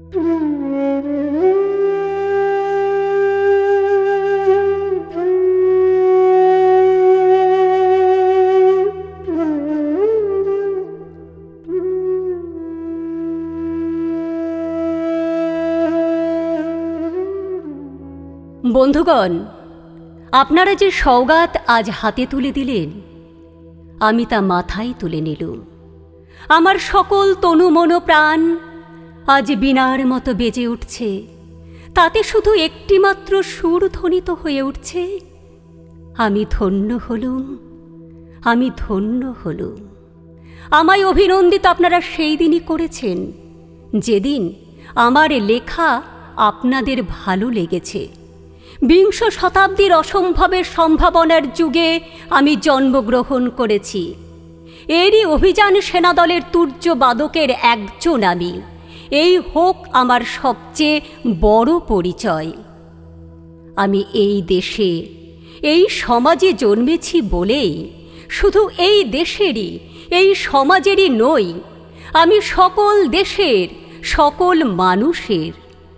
বন্ধুগণ, আপনারা যে সওগাত আজ হাতে তুলে দিলেন, আমি তা মাথায় তুলে নিলুম। আমার সকল তনু মন প্রাণ আজ বীণার মতো বেজে উঠছে। তাতে শুধু একটিমাত্র সুর ধ্বনিত হয়ে উঠছে, আমি ধন্য হলুম, আমি ধন্য হলুম। আমায় অভিনন্দিত আপনারা সেই দিনই করেছেন যেদিন আমার লেখা আপনাদের ভালো লেগেছে। বিংশ শতাব্দীর অসম্ভবের সম্ভাবনার যুগে আমি জন্মগ্রহণ করেছি। এরই অভিযান সেনাদলের তুর্যবাদকের একজন আমি। এই হোক আমার সবচেয়ে বড় পরিচয়। আমি এই দেশে, এই সমাজে জন্মেছি বলেই শুধু এই দেশেরই, এই সমাজেরই নই, আমি সকল দেশের, সকল মানুষের।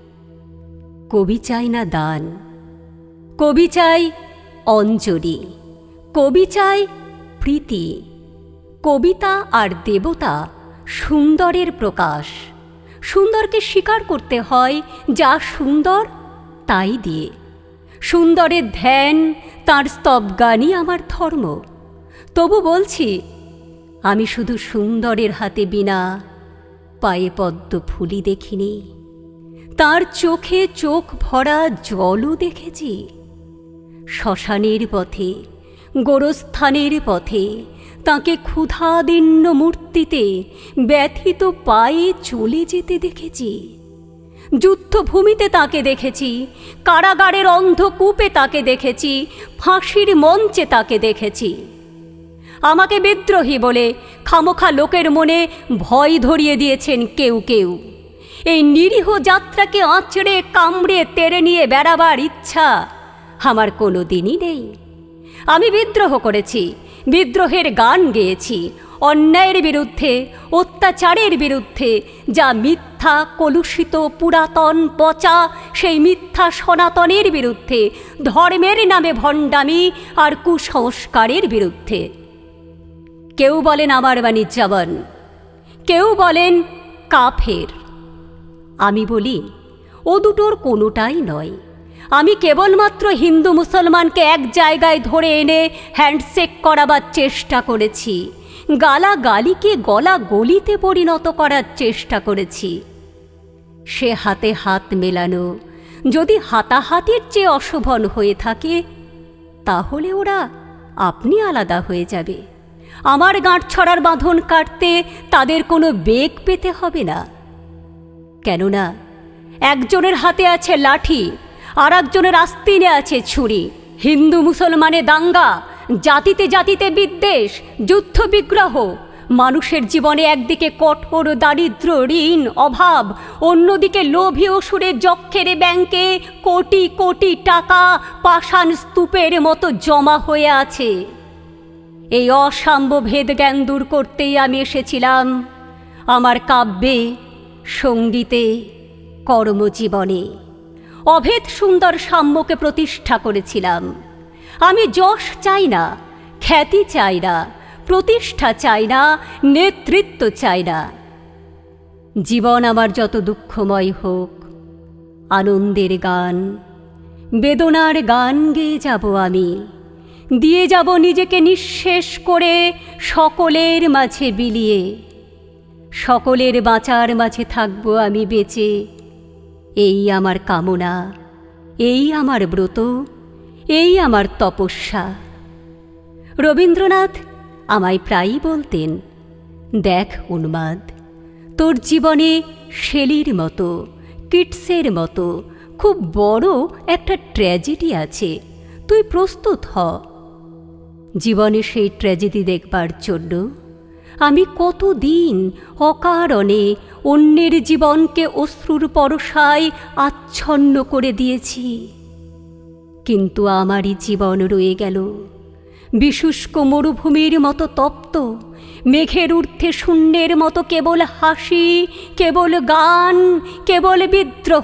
কবি চাই না দান, কবি চাই অঞ্জলি, কবি চাই প্রীতি। কবিতা আর দেবতা সুন্দরের প্রকাশ। সুন্দরকে স্বীকার করতে হয় যা সুন্দর তাই দিয়ে। সুন্দরের ধ্যান, তাঁর স্তবগানই আমার ধর্ম। তবু বলছি, আমি শুধু সুন্দরের হাতে বীণা, পায়ে পদ্ম ফুলি দেখিনি, তাঁর চোখে চোখ ভরা জলও দেখেছি। শ্মশানের পথে, গোরস্থানের পথে তাঁকে ক্ষুধাদীর্ণ মূর্তিতে ব্যথিত পায়ে চলে যেতে দেখেছি। যুদ্ধভূমিতে তাকে দেখেছি, কারাগারের অন্ধকূপে তাকে দেখেছি, ফাঁসির মঞ্চে তাকে দেখেছি। আমাকে বিদ্রোহী বলে খামোখা লোকের মনে ভয় ধরিয়ে দিয়েছেন কেউ কেউ। এই নিরীহ যাত্রাকে আঁচড়ে কামড়ে তেড়ে নিয়ে বেড়াবার ইচ্ছা আমার কোনো দিনই নেই। আমি বিদ্রোহ করেছি, বিদ্রোহের গান গেয়েছি, অন্যায়ের বিরুদ্ধে, অত্যাচারের বিরুদ্ধে। যা মিথ্যা, কলুষিত, পুরাতন, পচা, সেই মিথ্যা সনাতনের বিরুদ্ধে, ধর্মের নামে ভণ্ডামি আর কুসংস্কারের বিরুদ্ধে। কেউ বলেন আমার বাণী জবন, কেউ বলেন কাফের। আমি বলি, ও দুটোর কোনোটাই নয়। আমি কেবলমাত্র হিন্দু মুসলমানকে এক জায়গায় ধরে এনে হ্যান্ডশেক করাবার চেষ্টা করেছি, গালাগালিকে গলা গলিতে পরিণত করার চেষ্টা করেছি। সে হাতে হাত মেলানো যদি হাতাহাতির চেয়ে অশোভন হয়ে থাকে, তাহলে ওরা আপনি আলাদা হয়ে যাবে। আমার গাঁটছড়ার বাঁধন কাটতে তাদের কোনো বেগ পেতে হবে না। কেননা একজনের হাতে আছে লাঠি, আর একজনের আস্তিনে আছে ছুরি। হিন্দু মুসলমানে দাঙ্গা, জাতিতে জাতিতে বিদ্বেষ, যুদ্ধ বিগ্রহ। মানুষের জীবনে একদিকে কঠোর দারিদ্র, ঋণ, অভাব, অন্যদিকে লোভী অসুরের যক্ষের ব্যাংকে কোটি কোটি টাকা পাষাণ স্তূপের মতো জমা হয়ে আছে। এই অসাম্য ভেদ জ্ঞান দূর করতেই আমি এসেছিলাম আমার কাব্যে, সঙ্গীতে, কর্মজীবনে। অভেদ সুন্দর সাম্যকে প্রতিষ্ঠা করেছিলাম। আমি যশ চাই না, খ্যাতি চাই না, প্রতিষ্ঠা চাই না, নেতৃত্ব চাই না। জীবন আমার যত দুঃখময় হোক, আনন্দের গান, বেদনার গান গেয়ে যাব আমি। দিয়ে যাব নিজেকে নিঃশেষ করে সকলের মাঝে বিলিয়ে। সকলের বাঁচার মাঝে থাকব আমি বেঁচে। এই আমার কামনা, এই আমার ব্রত, এই আমার তপস্যা। রবীন্দ্রনাথ আমায় প্রায়ই বলতেন, দেখ উন্মাদ, তোর জীবনে শেলির মতো, কিটসের মতো খুব বড় একটা ট্র্যাজেডি আছে, তুই প্রস্তুত হ। জীবনে সেই ট্র্যাজেডি দেখবার জন্য আমি কতদিন অকারণে অন্যের জীবনকে অশ্রুর পরশায় আচ্ছন্ন করে দিয়েছি। কিন্তু আমারই জীবন রয়ে গেল বিশুষ্ক মরুভূমির মতো তপ্ত, মেঘের ঊর্ধ্বে শূন্যের মতো কেবল হাসি, কেবল গান, কেবল বিদ্রোহ।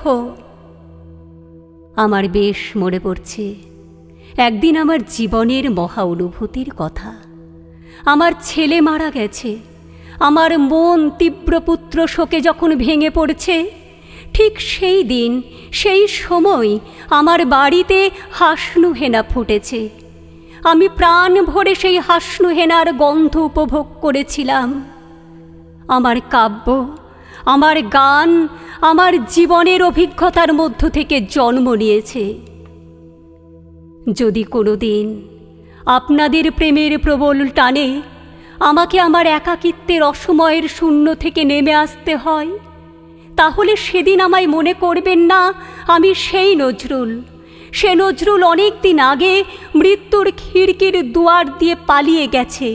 আমার বেশ মনে পড়ছে একদিন আমার জীবনের মহা অনুভূতির কথা। আমার ছেলে মারা গেছে। আমার মন তীব্র পুত্র শোকে যখন ভেঙে পড়ছে, ঠিক সেই দিন সেই সময় আমার বাড়িতে হাসনু হেনা ফুটেছে। আমি প্রাণ ভরে সেই হাসনু হেনার গন্ধ উপভোগ করেছিলাম। আমার কাব্য, আমার গান, আমার জীবনের অভিজ্ঞতার মধ্য থেকে জন্ম নিয়েছে। যদি কোনো দিন আপনাদের প্রেমের প্রবল টানে আমাকে আমার একাকিত্বের অসময়ের শূন্য থেকে নেমে আসতে হয়, তাহলে সেদিন আমায় মনে করবেন না আমি সেই নজরুল। সে নজরুল অনেক দিন আগে মৃত্যুর খিড়কির দুয়ার দিয়ে পালিয়ে গেছে।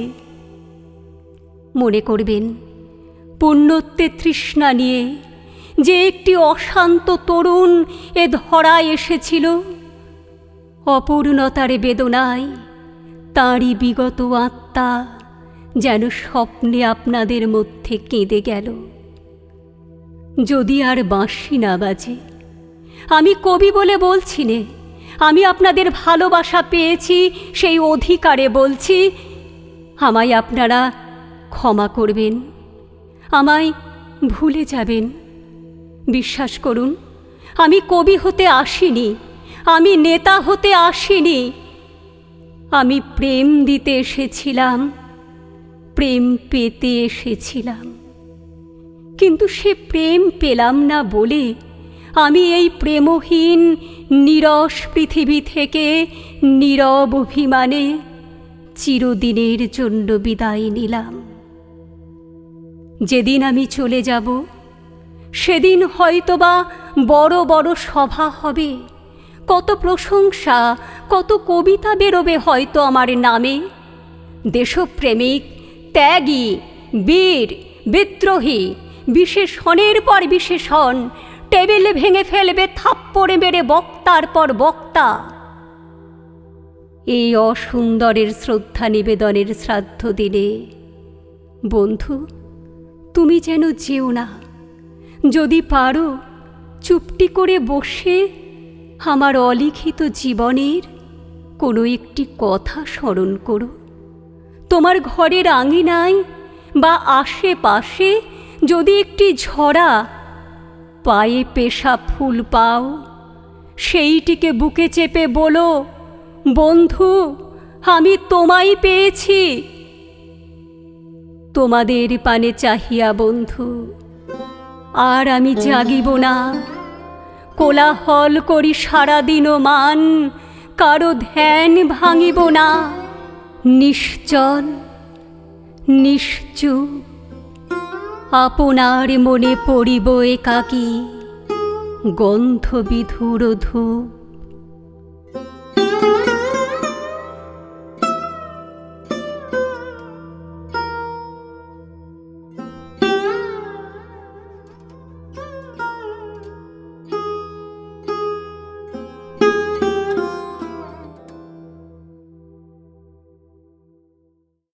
মনে করবেন পুণ্যত্বের তৃষ্ণা নিয়ে যে একটি অশান্ত তরুণ এ ধরায় এসেছিল, অপূর্ণতার বেদনায় তাঁরই বিগত আত্মা যেন স্বপ্নে আপনাদের মধ্যে কেঁদে গেল। যদি আর বাঁশি না বাজে, আমি কবি বলে বলছি নে, আমি আপনাদের ভালোবাসা পেয়েছি সেই অধিকারে বলছি, আমায় আপনারা ক্ষমা করবেন, আমায় ভুলে যাবেন। বিশ্বাস করুন, আমি কবি হতে আসিনি, আমি নেতা হতে আসিনি। আমি প্রেম দিতে এসেছিলাম, প্রেম পেতে এসেছিলাম। কিন্তু সে প্রেম পেলাম না বলে আমি এই প্রেমহীন নীরস পৃথিবী থেকে নীরব অভিমানে চিরদিনের জন্য বিদায় নিলাম। যেদিন আমি চলে যাব সেদিন হয়তোবা বড় বড় সভা হবে, কত প্রশংসা, কত কবিতা বেরোবে হয়তো আমার নামে। দেশপ্রেমিক, ত্যাগী, বীর, বিদ্রোহী, বিশেষণের পর বিশেষণ টেবিল ভেঙে ফেলবে থাপ্পড়ে মেরে বক্তার পর বক্তা। এই অসুন্দরের শ্রদ্ধা নিবেদনের শ্রাদ্ধ দিনে বন্ধু তুমি যেন যেও না। যদি পারো চুপটি করে বসে আমার অলিখিত জীবনের কোনো একটি কথা স্মরণ করো। তোমার ঘরের আঙিনায় বা আশেপাশে যদি একটি ঝরা পায়ে পেশা ফুল পাও, সেইটিকে বুকে চেপে বলো, বন্ধু আমি তোমায় পেয়েছি। তোমাদের পানে চাহিয়া বন্ধু আর আমি জাগিব না, কোলাহল করি সারাদিন মান, কারো ধ্যান ভাঙিব না। নিশ্চল নিশ্চুপ আপনার মনে পড়িব একাকী, গন্ধবিধুর ধূপ